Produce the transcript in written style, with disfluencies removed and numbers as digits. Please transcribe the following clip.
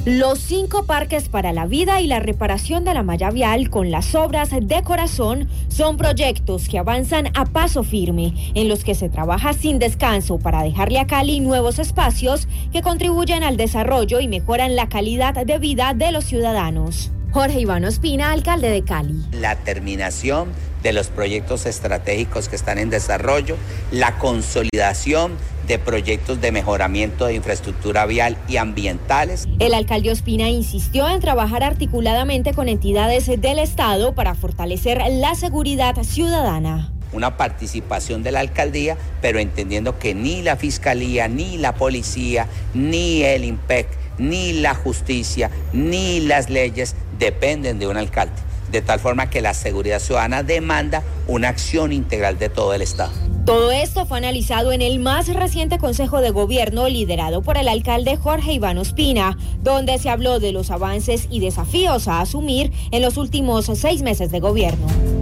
Los 5 parques para la vida y la reparación de la malla vial con las obras de corazón son proyectos que avanzan a paso firme, en los que se trabaja sin descanso para dejarle a Cali nuevos espacios que contribuyen al desarrollo y mejoran la calidad de vida de los ciudadanos. Jorge Iván Ospina, alcalde de Cali. La terminación de los proyectos estratégicos que están en desarrollo, la consolidación de proyectos de mejoramiento de infraestructura vial y ambientales. El alcalde Ospina insistió en trabajar articuladamente con entidades del Estado para fortalecer la seguridad ciudadana. Una participación de la alcaldía, pero entendiendo que ni la fiscalía, ni la policía, ni el IMPEC, ni la justicia, ni las leyes dependen de un alcalde. De tal forma que la seguridad ciudadana demanda una acción integral de todo el Estado. Todo esto fue analizado en el más reciente Consejo de Gobierno liderado por el alcalde Jorge Iván Ospina, donde se habló de los avances y desafíos a asumir en los últimos 6 meses de gobierno.